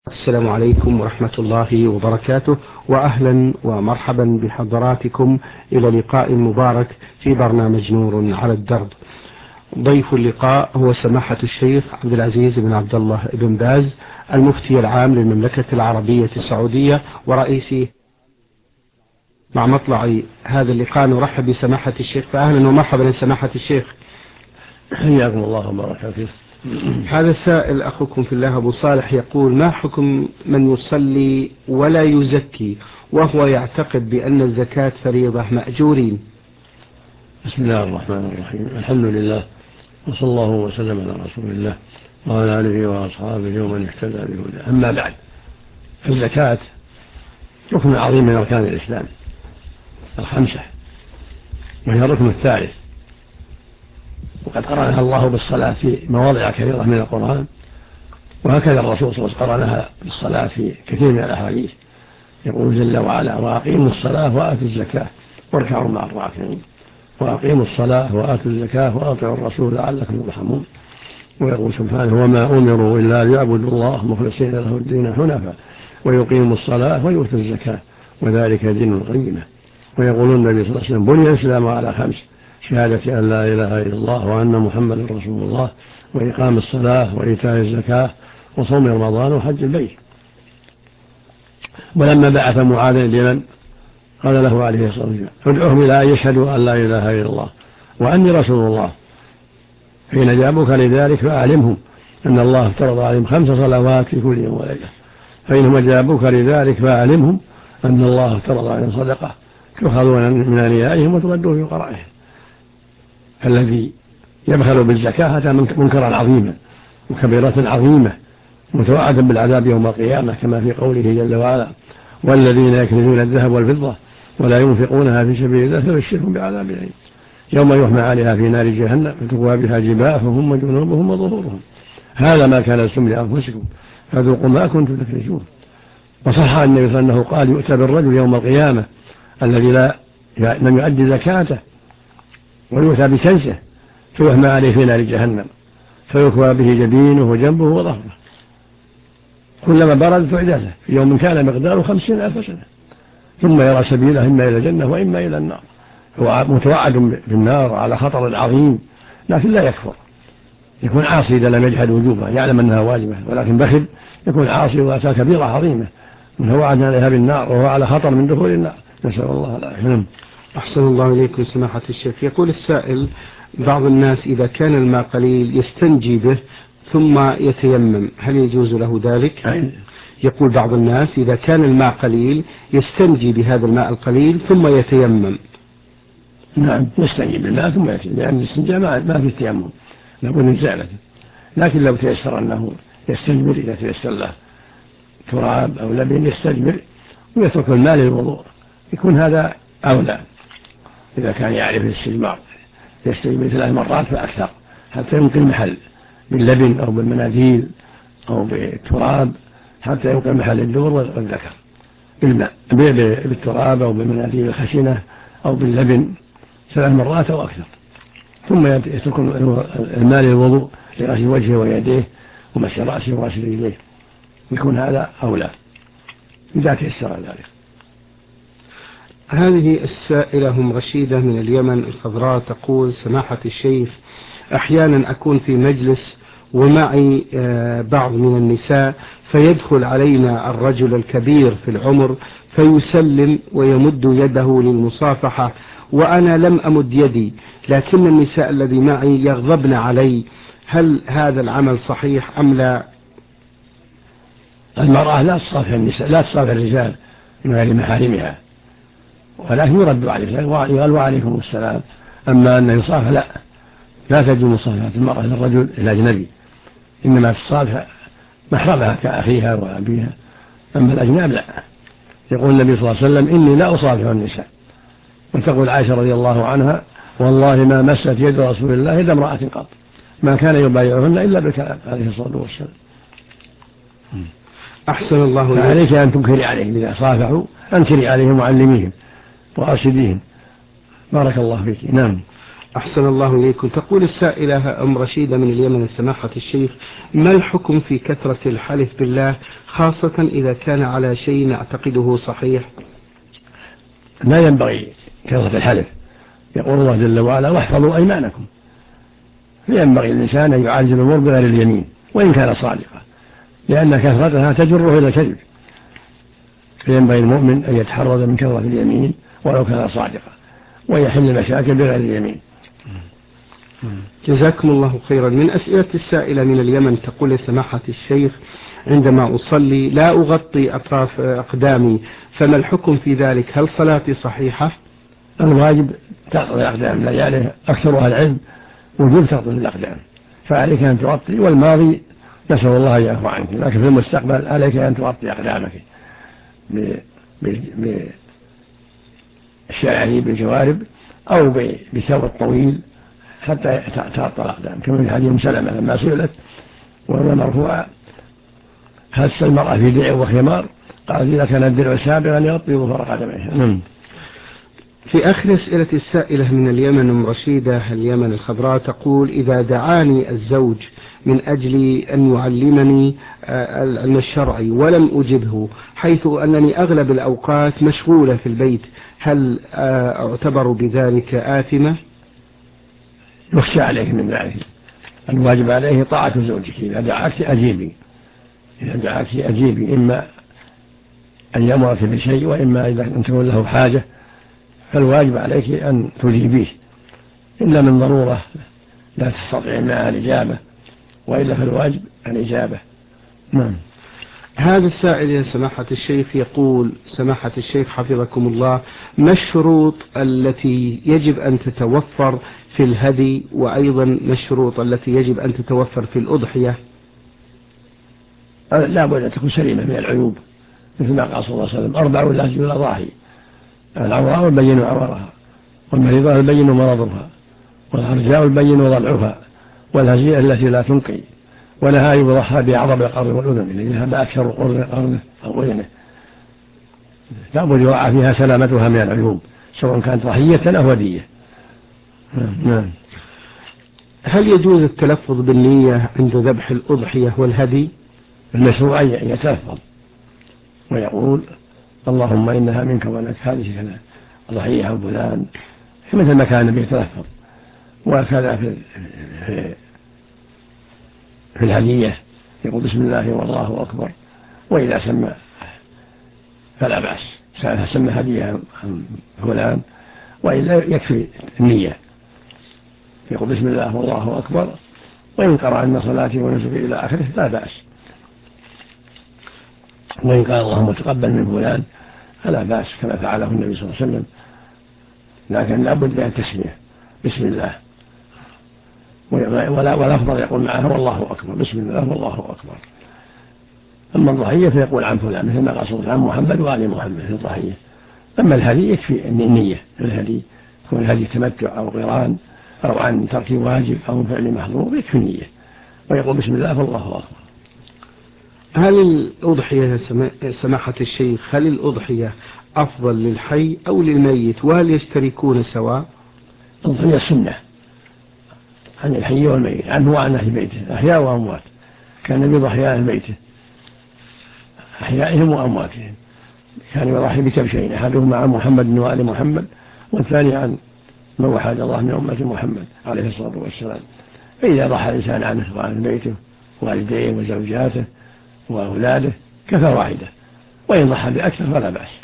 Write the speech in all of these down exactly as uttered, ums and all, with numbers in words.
السلام عليكم ورحمة الله وبركاته، وأهلا ومرحبا بحضراتكم إلى لقاء مبارك في برنامج نور على الدرب. ضيف اللقاء هو سماحة الشيخ عبد العزيز بن عبد الله بن باز، المفتي العام للمملكة العربية السعودية ورئيسه. مع مطلع هذا اللقاء نرحب بسماحة الشيخ، فأهلا ومرحبا سماحة الشيخ. حياكم الله وبارك فيك. هذا السائل أخوكم في الله أبو صالح يقول: ما حكم من يصلي ولا يزكي وهو يعتقد بأن الزكاة فريضة مأجورين؟ بسم الله الرحمن الرحيم، الحمد لله وصلى الله وسلم على رسول الله وعلى آله وأصحابه ومن اهتدى بهداه. أما بعد، فالزكاة ركن عظيم من أركان الإسلام الخمسة، وهي الركن الثالث، وقد قرنها الله بالصلاة في مواضع كثيرة من القرآن، وهكذا الرسول صلى الله عليه وسلم قرنها بالصلاة في كثير من الأحاديث. يقول جل وعلا: وأقيموا الصلاة وآتوا الزكاة واركعوا مع الراكعين. وأقيموا الصلاة وآتوا الزكاة وأطيعوا الرسول لعلكم ترحمون. ويقول سبحانه: وما أمروا إلا ليعبدوا الله مخلصين له الدين حنفاء ويقيموا الصلاة ويؤتوا الزكاة وذلك دين القيمة. ويقول النبي صلى الله عليه وسلم: بني الإسلام على خمس: شهادة أن لا إله إلا الله وأن محمدا رسول الله وإقام الصلاة وإيتاء الزكاة وصوم رمضان وحج البيت. ولما بعث معاذ اليمن قال له عليه الصلاة والسلام: ادعوهم إلى أن يشهدوا أن لا إله إلا الله وأني رسول الله. حين جابوك لذلك فأعلمهم أن الله افترض عليهم خمس صلوات في كل يوم وليلة. فإنهم جابوك لذلك فأعلمهم أن الله افترض عليهم صدقة تؤخذون من أغنيائهم وتردون في فقرائهم. فالذي يبخل بالزكاة أتى منكرا عظيما وكبيرة عظيمة متوعدا بالعذاب يوم القيامة، كما في قوله جل وعلا: والذين يكنزون الذهب والفضة ولا ينفقونها في سبيل الله فبشرهم بعذاب أليم يوم يحمى عليها في نار جهنم فتكوى بها جباههم وجنوبهم وظهورهم هذا ما كنزتم لأنفسكم فذوقوا ما كنتم تكنزون. وصح عن النبي صلى الله عليه وسلم قال: يؤتى بالرجل يوم القيامة الذي لا لم يؤدي زكاته ويؤتى بكنزه فيحمى عليه في نار جهنم فيكوى به جبينه وجنبه وظهره كلما برد فعدته في يوم كان مقداره خمسين ألف سنة، ثم يرى سبيله إما إلى الجنة وإما إلى النار. هو متوعد بالنار على خطر عظيم، لكن لا يكفر، يكون عاصي إذا لم يجحد وجوبها، يعلم أنها واجبة ولكن بخل يكون عاصي وأتى كبيرة عظيمة متوعد عليها بالنار وهو على خطر من دخول النار، نسأل الله العافية. أحسن الله إليكم سماحة الشيخ. يقول السائل: بعض الناس إذا كان الماء قليل يستنجي به ثم يتيمم، هل يجوز له ذلك؟ يقول بعض الناس إذا كان الماء قليل يستنجي بهذا الماء القليل ثم يتيمم. نعم، يستنجي بالماء ثم يتيمم، لأن الاستنجاء ما في التيمم، لابد من زالته. لكن لو تيسر أنه يستجمر، إذا تيسر له تراب أو لبن يستجمر ويترك الماء للوضوء، يكون هذا أولى. إذا كان يعرف الاستجمار يستجمر ثلاث مرات فأكثر حتى يمكن المحل باللبن أو بالمناديل أو بالتراب حتى يمكن محل الدبر والذكر بالماء بالتراب أو بالمناديل الخشنة أو باللبن ثلاث مرات أو أكثر، ثم يترك الماء للوضوء لغسل وجهه ويديه ومسح رأسه وغسل رجليه، يكون هذا أولى إذا تيسر ذلك. هذه السائلة هم رشيدة من اليمن الخضراء تقول: سماحة الشيخ، أحيانا أكون في مجلس ومعي بعض من النساء فيدخل علينا الرجل الكبير في العمر فيسلم ويمد يده للمصافحة وأنا لم أمد يدي، لكن النساء الذي معي يغضبن علي، هل هذا العمل صحيح أم لا؟ المرأة لا تصافح النساء، لا تصافح الرجال من غير محارمها، ولكن يرد عليه قال: وعليكم السلام. أما أنه يصافح لا لا تجوز مصافحة المرأة للرجل الأجنبي، إنما تصافح محرمها كأخيها وأبيها، أما الأجناب لا. يقول النبي صلى الله عليه وسلم: إني لا أصافح النساء. وتقول عائشة رضي الله عنها: والله ما مست يد رسول الله يد امرأة قط، ما كان يبايعهن إلا بالكلام عليه الصلاة والسلام. أحسن الله إليك. فعليك أن تنكري عليهم إذا صافحوا، أنكري عليهم وعلميهم وأرشديهم. بارك الله فيك. نعم. أحسن الله إليكم. تقول السائلة أم رشيدة من اليمن سماحة الشيخ: ما الحكم في كثرة الحلف بالله خاصة إذا كان على شيء نعتقده صحيح؟ لا ينبغي كثرة الحلف. يقول الله جل وعلا: واحفظوا أيمانكم. فينبغي الإنسان أن يعالج الأمور بغير اليمين وإن كان صادقا، لأن كثرتها تجره إلى الكذب. فينبغي المؤمن أن يتحرز من كثرة اليمين ولو كان صادقا، ويحل المشاكل بغير اليمين. جزاكم الله خيرا. من أسئلة السائلة من اليمن تقول سماحة الشيخ: عندما أصلي لا أغطي أطراف أقدامي، فما الحكم في ذلك؟ هل صلاتي صحيحة؟ الواجب تغطي الأقدام، لا يعني أكثر أهل العلم وجوب تغطي الأقدام، فعليك أن تغطي. والماضي نسأل الله أن يعفو عنك، لكن في المستقبل عليك أن تغطي أقدامك بالشعري بالجوارب أو بثوب الطويل حتى تغطى الأقدام، كما في حديث سلمة لما سئلت وهو مرفوع: هس المرأة في درع وخمار؟ قال: إذا كان الدرع سابغا يغطي ظهر قدميه. في آخر أسئلة السائلة من اليمن أم رشيدة اليمن الخضراء تقول: إذا دعاني الزوج من أجل أن يعلمني العلم الشرعي ولم أجبه، حيث أنني أغلب الأوقات مشغولة في البيت، هل أعتبر بذلك آثمة؟ يخشى عليك من ذلك. الواجب عليه طاعة زوجك. إذا دعاك أجيبي، إذا دعاك أجيبي، إما أن يأمرك بشيء وإما إذا أن تكون له حاجة، فالواجب عليك أن تجيبيه إلا من ضرورة لا تستطيع معها الإجابة، وإلا فالواجب الإجابة. نعم. هذا السائل يا سماحة الشيخ يقول: سماحة الشيخ حفظكم الله، ما الشروط التي يجب أن تتوفر في الهدي، وأيضا ما الشروط التي يجب أن تتوفر في الأضحية؟ لا بد أن تكون سليمة من العيوب، مثل ما قال صلى الله عليه وسلم: أربع لا تجوز الأضاحي: العوراء البين عورها، والمريضة البين مرضها، والهرجاء البين ضلعها، والهزيئة التي لا تنقي، ولها يضحى بعظم القرن والأذن إذا ذهب أكثر قرنه أو أذنه. لابد يراعى فيها سلامتها من العيوب سواء كانت ضحية أو هدية. نعم. هل يجوز التلفظ بالنية عند ذبح الأضحية والهدي؟ المشروع أن يتلفظ ويقول: اللهم إنها منك ولك هذه كذا ضحية أو فلان، مثل ما كان النبي يتلفظ. وكذا في في الهدية يقول: بسم الله والله أكبر. وإذا سمى فلا بأس، سمى هدية فلان، وإلا يكفي النية، يقول: بسم الله والله أكبر، وإن قرأ أن صلاتي ونسكي إلى آخره لا بأس. وإن قال: اللهم تقبل من فلان، فلا بأس، كما فعله النبي صلى الله عليه وسلم. لكن لا بد من التسمية: بسم الله، ولا والأفضل يقول معها: والله أكبر، بسم الله والله أكبر. أما الضحية فيقول: عن فلان، مثل ما قال صلى الله عليه وسلم: عن محمد وآل محمد في الضحية. أما الهدي يكفي النية، الهدي يكون الهدي تمتع أو قران أو عن ترك واجب أو فعل محظور، يكفي نية ويقول: بسم الله والله أكبر. هل الأضحية سماحة الشيخ هل الأضحية أفضل للحي أو للميت، وهل يشتركون سواء؟ الأضحية سنة عن الحي والميت، عنه وعن أهل بيته أحياء وأموات. كان النبي يضحي أهل بيته أحيائهم وأمواتهم، كان يضحي بكبشين: أحدهما عن محمد وآل محمد، والثاني عن من وحد الله من أمة محمد عليه الصلاة والسلام. فإذا ضحى الإنسان عنه وعن بيته والديه وزوجاته وأولاده كفى واحدة، وإن ضحى بأكثر فلا بأس.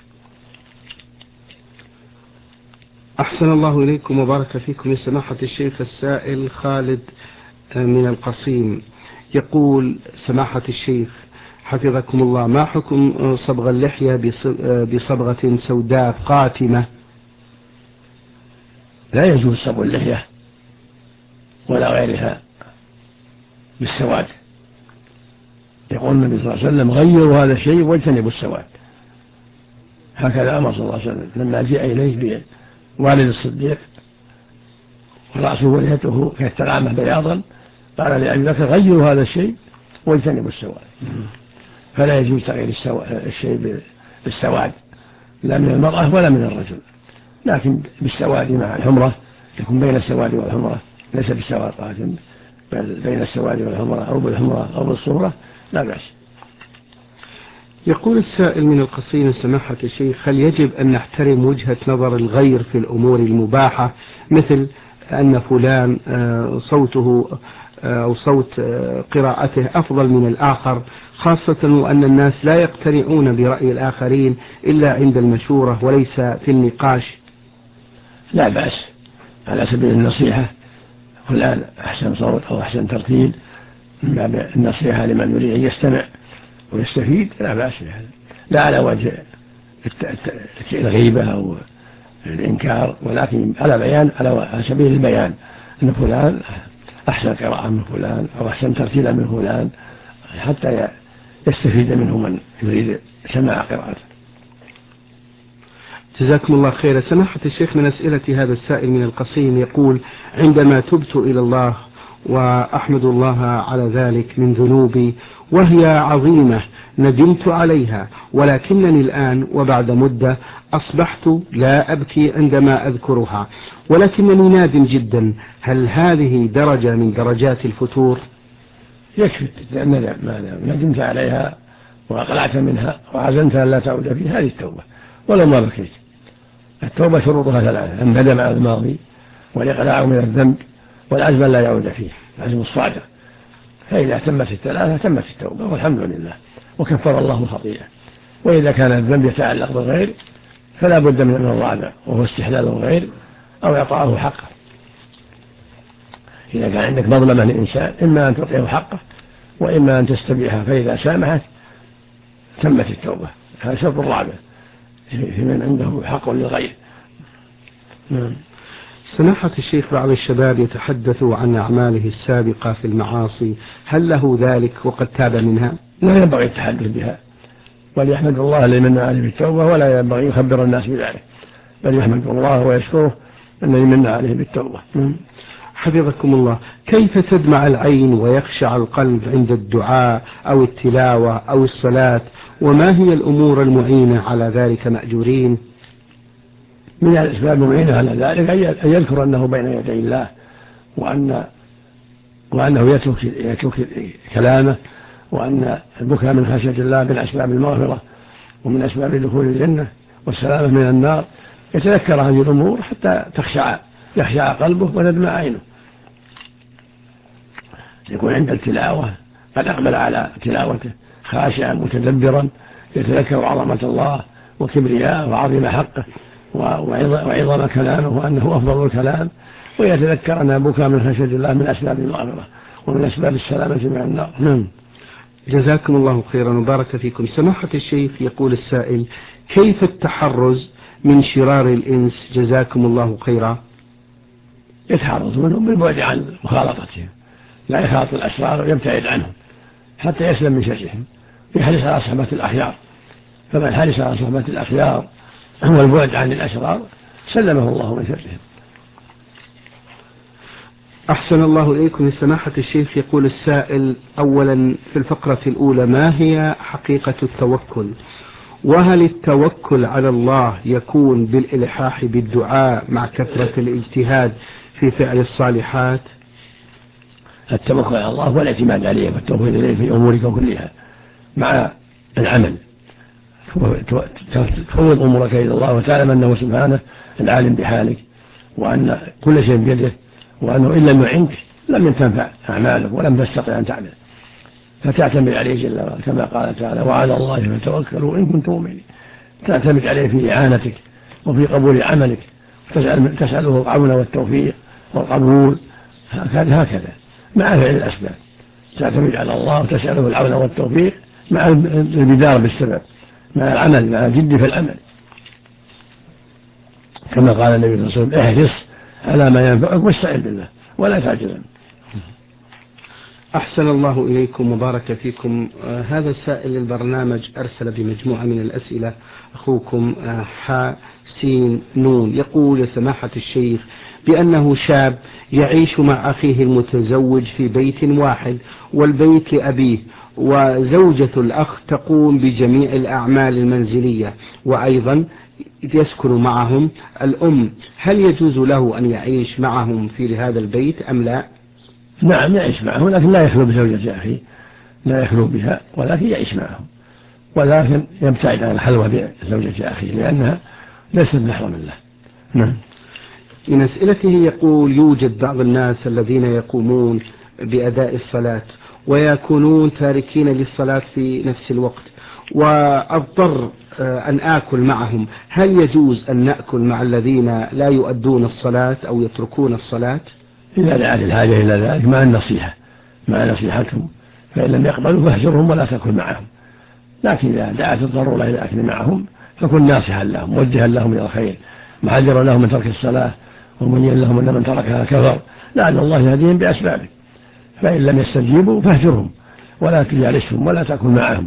أحسن الله إليكم وبارك فيكم يا سماحة الشيخ. السائل خالد من القصيم يقول: سماحة الشيخ حفظكم الله، ما حكم صبغ اللحية بصبغة سوداء قاتمة؟ لا يجوز صبغ اللحية ولا غيرها بالسواد. يقول النبي صلى الله عليه وسلم: غيروا هذا الشيء واجتنبوا السواد. هكذا أمر صلى الله عليه وسلم لما جاء إليه بوالد الصديق ورأسه ولحيته كالتغامة بياضا، قال لأبي بكر: غيروا هذا الشيء واجتنبوا السواد. فلا يجوز تغيير الشيء بالسواد لا من المرأة ولا من الرجل، لكن بالسواد مع الحمرة يكون بين السواد والحمرة، ليس بالسواد لكن بين السواد والحمرة أو بالحمرة أو بالصورة لا بأس. يقول السائل من القصيم: سماحة الشيخ، هل يجب أن نحترم وجهة نظر الغير في الأمور المباحة، مثل أن فلان صوته أو صوت قراءته أفضل من الآخر، خاصة وأن الناس لا يقتنعون برأي الآخرين إلا عند المشورة وليس في النقاش؟ لا بأس على سبيل النصيحة، فلان أحسن صوت أو أحسن ترتيل من باب النصيحة لمن يريد أن يستمع ويستفيد، لا بأس بهذا، لا على وجه الغيبة أو الإنكار، ولكن على بيان على سبيل البيان أن فلان أحسن قراءة من فلان أو أحسن ترتيلا من فلان، حتى يستفيد منه من يريد سماع قراءته. جزاكم الله خيرا. سماحة الشيخ، من أسئلة هذا السائل من القصيم يقول: عندما تبت إلى الله وأحمد الله على ذلك من ذنوبي وهي عظيمة ندمت عليها، ولكنني الآن وبعد مدة أصبحت لا أبكي عندما أذكرها، ولكنني نادم جدا، هل هذه درجة من درجات الفتور؟ يكفي الندم، ما ندمت عليها وأقلعت منها وعزمت أن لا تعود فيها، هذه التوبة ولو ما بكيت. التوبة شروطها ثلاثة: الندم على الماضي، والإقلاع من الذنب، والعزم لا يعود فيه، العزم الصادق. فإذا تمت الثلاثة تمت التوبة والحمد لله، وكفر الله الخطيئة. وإذا كان الذنب يتعلق بالغير فلا بد من الرابع، وهو استحلال الغير أو إعطاءه حقه. إذا كان عندك مظلمة لإنسان إما أن تعطيه حقه وإما أن تستبيحها، فإذا سامحت تمت التوبة. هذا شرط الرابع في من عنده حق للغير. نعم. سماحة الشيخ، بعض الشباب يتحدث عن أعماله السابقة في المعاصي، هل له ذلك وقد تاب منها؟ لا ينبغي التحدث بها، بل يحمد الله لمن عليه بالتوبة، ولا ينبغي يخبر الناس بذلك، بل يحمد الله ويشكره أن يمن عليه بالتوبة. حفظكم الله، كيف تدمع العين ويخشع القلب عند الدعاء أو التلاوة أو الصلاة، وما هي الأمور المعينة على ذلك مأجورين؟ من الأسباب المعينة على ذلك أن يذكر أنه بين يدي الله، وأن وأنه يترك يترك كلامه، وأن البكاء من خشية الله من أسباب المغفرة ومن أسباب دخول الجنة والسلامة من النار. يتذكر هذه الأمور حتى تخشع يخشع قلبه وتدمع عينه. يكون عند التلاوة قد أقبل على تلاوته خاشعا متدبرا، يتذكر عظمة الله وكبرياءه وعظيم حقه وعظم كلامه وأنه أفضل الكلام، ويتذكر أن بكاء من خشية الله من أسباب المغفرة ومن أسباب السلامة من النار. نعم. جزاكم الله خيرا وبارك فيكم. سماحة الشيخ، يقول السائل: كيف التحرز من شرار الإنس؟ جزاكم الله خيرا. يتحرز منهم بالبعد عن مخالطتهم، لا يخالط الأشرار ويبتعد عنهم حتى يسلم من شرهم، يحرص على صحبة الأخيار، فمن حرص على صحبة الأخيار والبعد عن الأشرار سلمه الله من شرهم. أحسن الله إليكم. سماحة الشيخ، يقول السائل: أولا في الفقرة الأولى، ما هي حقيقة التوكل؟ وهل التوكل على الله يكون بالإلحاح بالدعاء مع كثرة الاجتهاد في فعل الصالحات؟ التوكل على الله والاعتماد عليه والتوكل إليه في أمورك كلها مع العمل، تفوض أمورك إلى الله وتعلم أنه سبحانه العالم بحالك، وأن كل شيء بيده، وأنه إن لم يعنك لم تنفع أعمالك ولم تستطع أن تعمل، فتعتمد عليه جل وعلا كما قال تعالى: وعلى الله فتوكلوا إن كنتم مؤمنين. تعتمد عليه في إعانتك وفي قبول عملك، تسأل تسأله العون والتوفيق والقبول، هكذا مع فعل الأسباب. تعتمد على الله وتسأله العون والتوفيق مع البدار بالسبب، مع العمل، مع الجد في العمل، كما قال النبي صلى الله عليه وسلم: احرص على ما ينفعك واستعن بالله ولا تعجزن. أحسن الله إليكم وبارك فيكم. آه هذا سائل البرنامج أرسل بمجموعة من الأسئلة. أخوكم آه ح سين نون يقول: يا سماحة الشيخ، بأنه شاب يعيش مع أخيه المتزوج في بيت واحد والبيت لأبيه، وزوجة الأخ تقوم بجميع الأعمال المنزلية، وأيضا يسكن معهم الأم، هل يجوز له أن يعيش معهم في هذا البيت أم لا؟ نعم يعيش معهم، لكن لا يخلو بزوجة أخيه، لا يخلو بها، ولكن يعيش معهم، ولكن يبتعد عن الخلوة بزوجة أخيه لأنها ليست محرما له. نعم. من أسئلته يقول: يوجد بعض الناس الذين يقومون بأداء الصلاة ويكونون تاركين للصلاة في نفس الوقت، وأضطر أن آكل معهم، هل يجوز أن نأكل مع الذين لا يؤدون الصلاة أو يتركون الصلاة؟ إذا دعت الحاجة إلى ذلك مع النصيحة مع نصيحتهم، فإن لم يقبلوا فاهجرهم ولا تأكل معهم، لكن إذا دعت الضرورة إلى الأكل معهم فكن ناصحا لهم موجها لهم إلى الخير، محذرا لهم من ترك الصلاة ومبينا لهم أن من تركها كفر، لعل الله يهديهم بأسبابه. فإن لم يستجيبوا فاهجرهم ولا تجالسهم ولا تأكل معهم،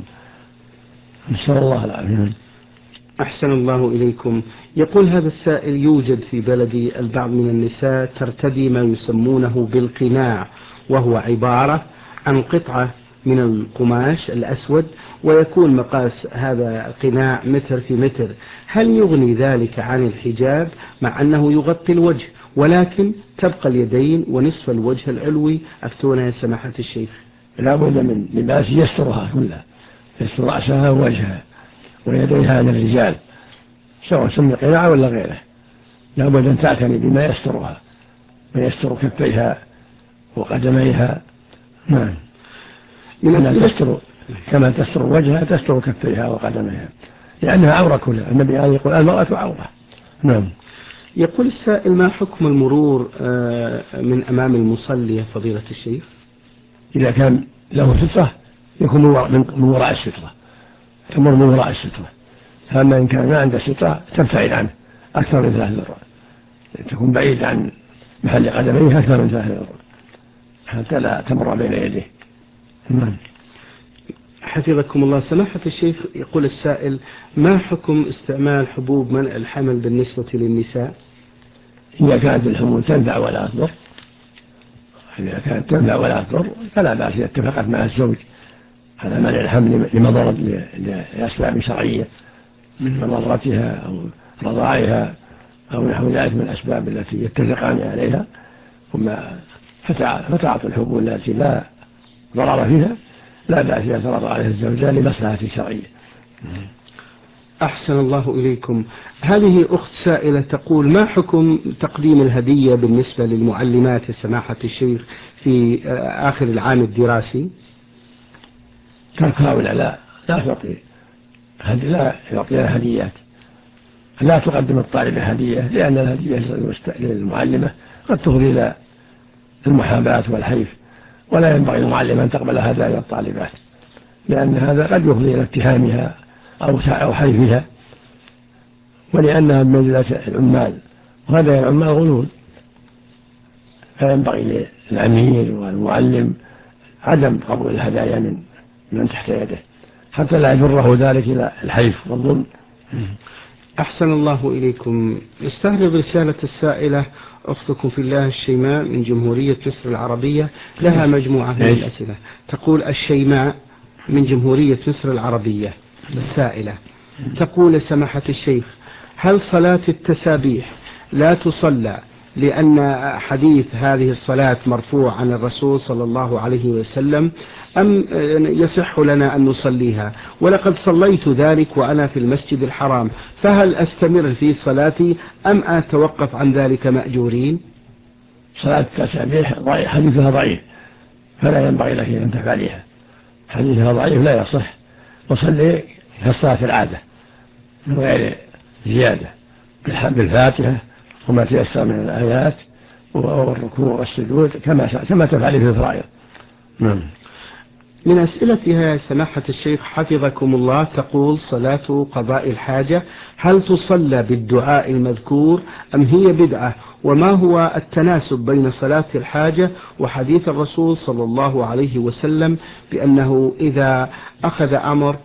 نسأل الله العافية. أحسن الله إليكم. يقول هذا السائل: يوجد في بلدي البعض من النساء ترتدي ما يسمونه بالقناع، وهو عبارة عن قطعة من القماش الأسود، ويكون مقاس هذا القناع متر في متر، هل يغني ذلك عن الحجاب مع أنه يغطي الوجه ولكن تبقى اليدين ونصف الوجه العلوي؟ أفتونا يا سماحة الشيخ. لا بد من لباس يسترها كلها، يستر رأسها ووجهها ويديها عن الرجال، سواء سمي قناع ولا غيره، لا بد أن تعتني بما يسترها ويستر كفيها وقدميها. نعم. كما تستر كما تستر وجهها تستر كفيها وقدميها، لأنها عورة كلها، النبي عليه يقول المرأة عورة. نعم. يقول السائل: ما حكم المرور من أمام المصلي فضيلة الشيخ؟ إذا كان له سترة يكون من وراء السترة، تمر من وراء السترة، فأما إن كان ما عنده سترة تبتعد عنه أكثر من ثلاث مرات، تكون بعيد عن محل قدميه أكثر من ثلاث مرات حتى لا تمر بين يديه. نعم. حفظكم الله. سماحة الشيخ، يقول السائل: ما حكم استعمال حبوب منع الحمل بالنسبة للنساء؟ إذا كانت الحمول تنفع ولا تضر، إذا كانت تنفع ولا تضر فلا بأس إذا اتفقت مع الزوج على منع الحمل لمضرة لأسباب شرعية من مضرتها أو رضاعها أو نحو ذلك من الأسباب التي يتفقان عليها، ثم فتعطوا الحبوب التي لا ضرر فيها لا بأس إذا ترضى عليها الزوجان لمصلحة شرعية. أحسن الله إليكم. هذه أخت سائلة تقول: ما حكم تقديم الهدية بالنسبة للمعلمات سماحة الشيخ في آخر العام الدراسي؟ ترك هؤلاء لا لا تعطي لا يعطيها هديات، لا تقدم الطالبة هدية، لأن الهدية للمعلمة قد تفضي إلى المحاباة والحيف، ولا ينبغي للمعلمة أن تقبل هدايا الطالبات، لأن هذا قد يفضي إلى اتهامها أو حيفها، ولأنها بمنزلة العمال، وهذا العمال غلول، فينبغي للأمير والمعلم عدم قبول الهدايا من من تحت يده حتى لا يجره ذلك إلى الحيف والظلم. أحسن الله إليكم. استهرب رسالة السائلة أختكم في الله الشيماء من جمهورية مصر العربية، لها مجموعة من الأسئلة. تقول الشيماء من جمهورية مصر العربية السائلة تقول: سماحة الشيخ، هل صلاة التسابيح لا تصلى لأن حديث هذه الصلاة مرفوع عن الرسول صلى الله عليه وسلم، أم يصح لنا أن نصليها؟ ولقد صليت ذلك وأنا في المسجد الحرام، فهل أستمر في صلاتي أم أتوقف عن ذلك مأجورين؟ صلاة التسابيح حديثها ضعيف، فلا ينبغي لك أن تفعليها، حديثها ضعيف لا يصح، وصلي كالصلاة العادة من غير زيادة بالفاتحة وما تيسر من الآيات والركوع والسجود كما كما تفعل في الفرائض. نعم. من أسئلتها سماحة الشيخ حفظكم الله تقول: صلاة قضاء الحاجة هل تصلى بالدعاء المذكور أم هي بدعة؟ وما هو التناسب بين صلاة الحاجة وحديث الرسول صلى الله عليه وسلم بأنه إذا أخذ أمر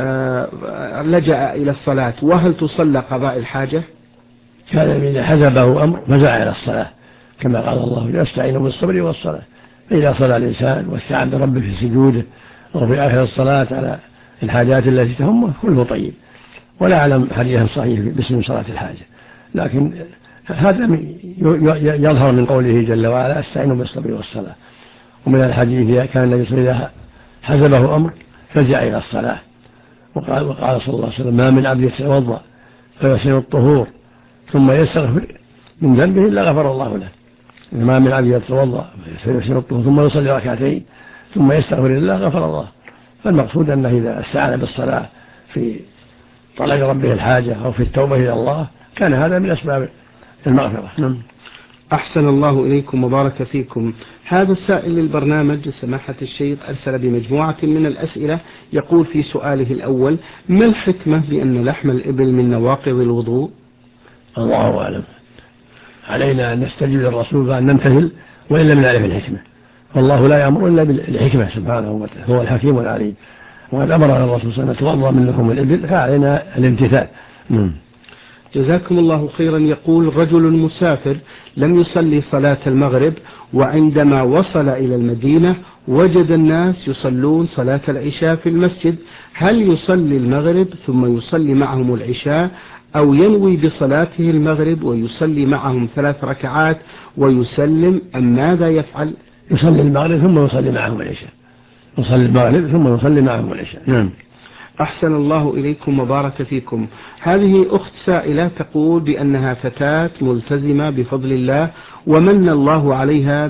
لجأ إلى الصلاة؟ وهل تصلى قضاء الحاجة؟ كان إذا حزبه أمر فزع إلى الصلاة، كما قال الله: يستعين بالصبر والصلاة. فإذا صلى الإنسان واستعان بربه في سجوده أو في آخر الصلاة على الحاجات التي تهمه كله طيب. ولا أعلم حديثا صحيح باسم صلاة الحاجة، لكن هذا يظهر من قوله جل وعلا: استعينوا بالصبر والصلاة. ومن الحديث كان النبي صلى الله عليه وسلم إذا حزبه أمر فزع إلى الصلاة. وقال, وقال صلى الله عليه وسلم: ما من عبد يتوضأ فيحسن الطهور ثم يستغفر من ذنبه إلا غفر الله له. ما من عبد يتوضأ فيحسن الطهور ثم يصلي ركعتين ثم يستغفر الله غفر الله. فالمقصود أنه إذا استعان بالصلاة في طلب ربه الحاجة أو في التوبة إلى الله كان هذا من أسباب المغفرة. نعم. أحسن الله إليكم وبارك فيكم. هذا السائل للبرنامج سماحة الشيخ أرسل بمجموعة من الأسئلة، يقول في سؤاله الأول: ما الحكمة بأن لحم الإبل من نواقض الوضوء؟ الله أعلم. علينا أن نستجيب للرسول وأن نمتثل وإن لم نعرف الحكمة، والله لا يأمر إلا بالحكمة سبحانه وتعالى، هو الحكيم العليم. وقد أمرنا الرسول صلى الله عليه وسلم أن نتوضأ من لحوم الإبل، فعلينا الامتثال. نعم. جزاكم الله خيرا. يقول: رجل مسافر لم يصلي صلاة المغرب، وعندما وصل إلى المدينة وجد الناس يصلون صلاة العشاء في المسجد، هل يصلي المغرب ثم يصلي معهم العشاء، أو ينوي بصلاته المغرب ويصلي معهم ثلاث ركعات ويسلم، أم ماذا يفعل؟ يصلي المغرب ثم يصلي معهم العشاء. يصلي المغرب ثم يصلي معهم العشاء. نعم. أحسن الله إليكم وبارك فيكم. هذه أخت سائلة تقول بأنها فتاة ملتزمة بفضل الله، ومن الله عليها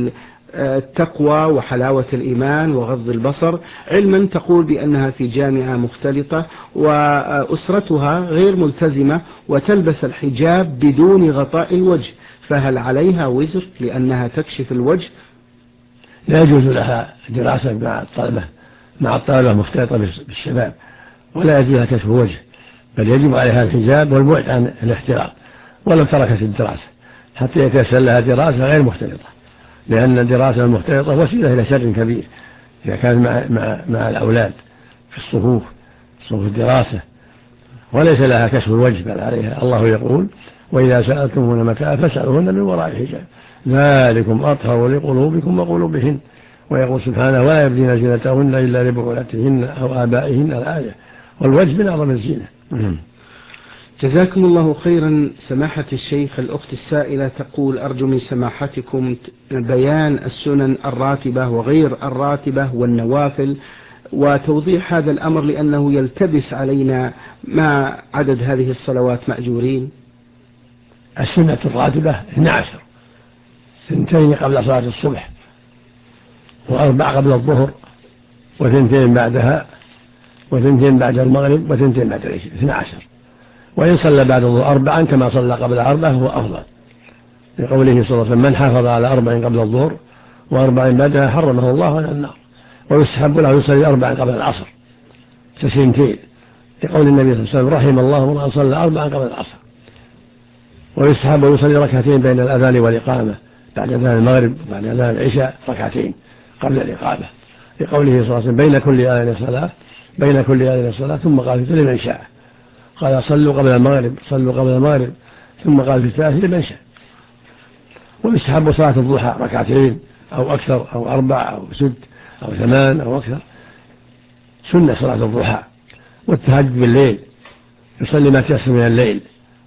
بالتقوى وحلاوة الإيمان وغض البصر، علما تقول بأنها في جامعة مختلطة وأسرتها غير ملتزمة وتلبس الحجاب بدون غطاء الوجه، فهل عليها وزر لأنها تكشف الوجه؟ لا يجوز لها دراسة مع الطلبة مع الطلبة مختلطة بالشباب، ولا يجوز لها كشف وجه، بل يجب عليها الحجاب والبعد عن الاختلاط، ولو تركت الدراسة حتى يتيسر لها دراسة غير مختلطة، لأن الدراسة المختلطة وسيلة إلى شر كبير إذا كانت مع, مع, مع الأولاد في الصفوف صفوف الدراسة، وليس لها كشف الوجه، بل عليها الله يقول: وإذا سألتمون متاعا فاسألوهن من وراء حجاب ذلكم أطهر لقلوبكم وقلوبهن. ويقول سبحانه: ولا يبدين زينتهن إلا لبعولتهن أو آبائهن. الآية. والوجه من أعظم الزينة. جزاكم الله خيرا. سماحة الشيخ الأخت السائلة تقول: أرجو من سماحتكم بيان السنن الراتبة وغير الراتبة والنوافل، وتوضيح هذا الأمر لأنه يلتبس علينا ما عدد هذه الصلوات مأجورين. السنة الراتبة اثنتا عشرة، سنتين قبل صلاة الصبح، وأربع قبل الظهر، وثنتين بعدها، وثنتين بعد المغرب، وثنتين بعد العشاء، اثنتا عشر. وإن صلى بعد الظهر أربعا كما صلى قبل أربعة هو أفضل، لقوله صلى الله عليه وسلم: من حافظ على أربع قبل الظهر وأربع بعدها حرمه الله على النار. ويستحب له يصلي أربعا قبل العصر كسنتين، لقول النبي صلى الله عليه وسلم: رحم الله من صلى أربعا قبل العصر. ويستحب يصلي ركعتين بين الأذان والإقامة، بعد أذان المغرب وبعد أذان العشاء ركعتين قبل الإقامة، لقوله صلى الله عليه وسلم: بين كل آذان صلاة بين كل آذان صلاة. ثم قال في لمن شاء، قال: صلوا قبل المغرب صلوا قبل المغرب ثم قال في الثالث لمن شاء. ويستحب صلاة الضحى ركعتين أو أكثر، أو أربع أو ست أو ثمان أو أكثر، سنة صلاة الضحى. والتهجد بالليل يصلي ما تيسر من الليل،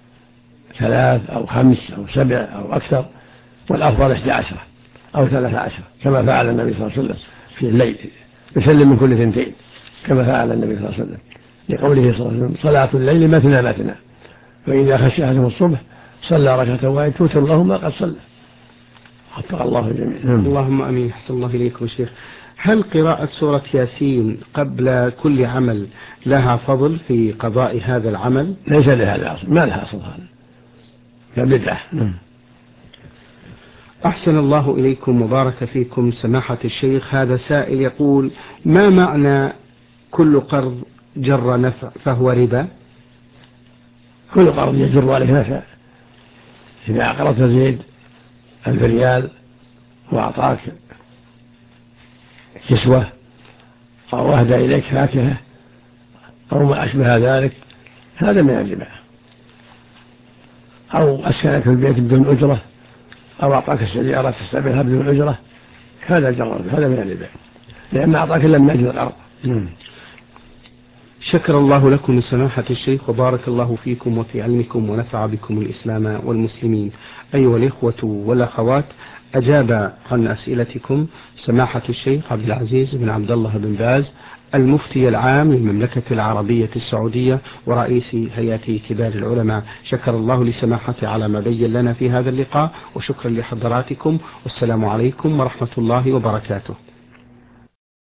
ثلاث أو خمس أو سبع أو أكثر، والأفضل إحدى عشرة أو ثلاثة عشر كما فعل النبي صلى الله عليه وسلم في الليل، يسلم من كل ثنتين كما فعل النبي صلى الله عليه وسلم، لقوله صلى الله عليه وسلم: صلاة الليل مثنى مثنى، فإذا خشي أحدهم الصبح صلى ركعة واحدة توتر له ما قد صلى. وفق الله الجميع. اللهم أمين. حسن الله إليكم شيخ. هل قراءة سورة ياسين قبل كل عمل لها فضل في قضاء هذا العمل؟ ليس لها أصل، ما لها أصل، هذا كبدعة. أحسن الله إليكم وبارك فيكم سماحة الشيخ. هذا سائل يقول: ما معنى كل قرض جر نفع فهو ربا؟ كل قرض يجر عليه نفع. إذا أقرضت زيد ألف ريال وأعطاك كسوة أو أهدى إليك فاكهة أو ما أشبه ذلك، هذا من الربا. أو أسكنك في البيت بدون أجرة أو أعطاك السيارة تستعملها بدون أجرة، هذا جر، هذا من الربا، لأن أعطاك إلا من أجل الأرض. شكر الله لكم سماحة الشيخ وبارك الله فيكم وفي علمكم ونفع بكم الإسلام والمسلمين. أيها الإخوة والأخوات، أجاب عن أسئلتكم سماحة الشيخ عبد العزيز بن عبد الله بن باز، المفتي العام للمملكة العربية السعودية ورئيس هيئة كبار العلماء. شكر الله لسماحته على ما بين لنا في هذا اللقاء، وشكرا لحضراتكم، والسلام عليكم ورحمة الله وبركاته.